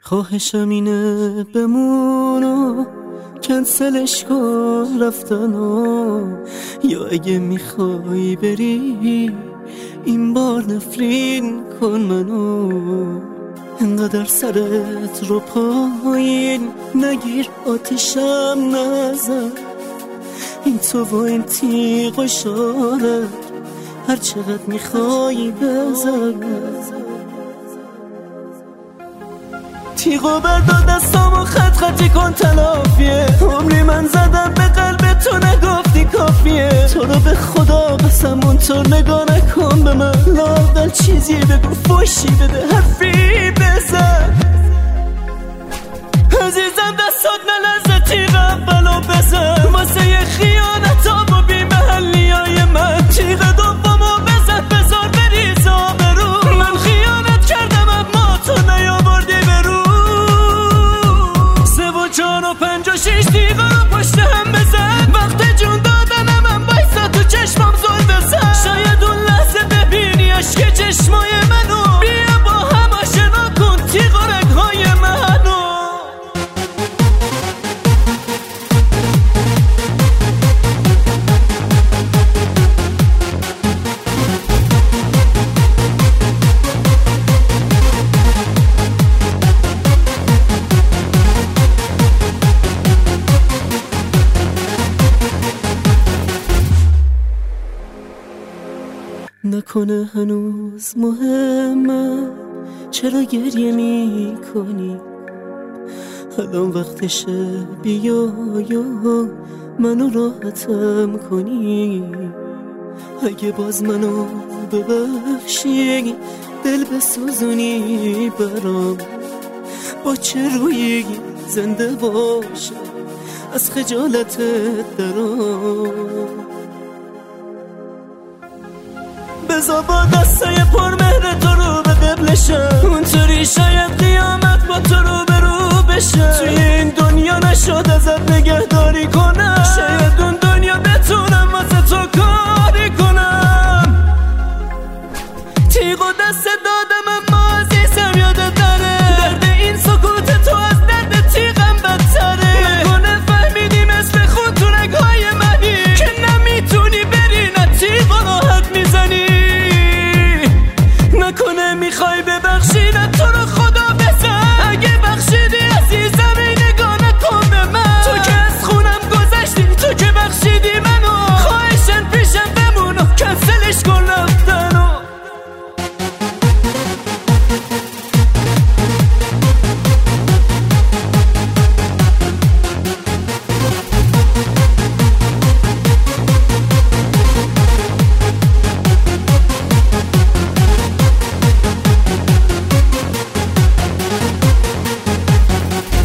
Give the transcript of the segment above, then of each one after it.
خواهشم اینه بمونو کنسلش کن رفتنو، یا اگه میخوای بری این بار نفرین کن منو. انقدر سرت رو پایین نگیر، آتیشم نزن، این تو و این تیغ و شارت هر چقدر میخوای بزن. تیغو بردار دستامو خط خطی کن تلافیه، عمری من زدم به قلب تو نگفتی کافیه. تو رو به خدا قسم اونطور نگاه نکن به من، لااقل چیزی بگو، فوشی بده، حرفی بزن. عزیزم دستات نلرزه، تیغ اولو بزن واسه یه خیانت و بی محلی های من. تیغ دومو بزن بذار بریز آبرو، من خیانت کردم اما تو نیاوردی برو. 3 و 4 و 5 و 6 تیغ رو پشت هم بزن، وقت جون دادنم من بایستا تو چشمم زل بزن. شاید اون لحظه ببینی عشق چشمای منو، بیا با هم آشنا کن تیغ و رگهای منو. نکنه هنوز مهمه چرا گریه می کنی، الان وقتشه بیا یا منو راحتم کنی. اگه باز منو ببخشی دل بسوزونی برام، با چه رویی زنده باشم از خجالتت درام. بذار با دستای پرمهر تو رو به قبلشم، اونطوری شاید قیامت با تو رو برو بشه. توی این دنیا نشد ازت نگهداری کنم، شاید اون دنیا بتونم واسه تو کاری کنم. تیغ و دست دادم اما عزیزم یادت داره، درد این سکوت تو از درد تیغم بدتره. نکنه فهمیدیم اسم خود تو رگهای منی، که نمیتونی بری نه تیغ و راحت میزنی. نکنه میخوای ببخشی نه تو رو خدا بزن، اگه بخشیدی عزیزم این نگاه نکن به من. تو که از خونم گذشتی، تو که بخشیدی منو، خواهشن پیشم بمونو کنسلش کن رفتنو.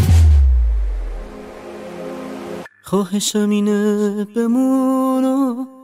خواهشم اینه بمونو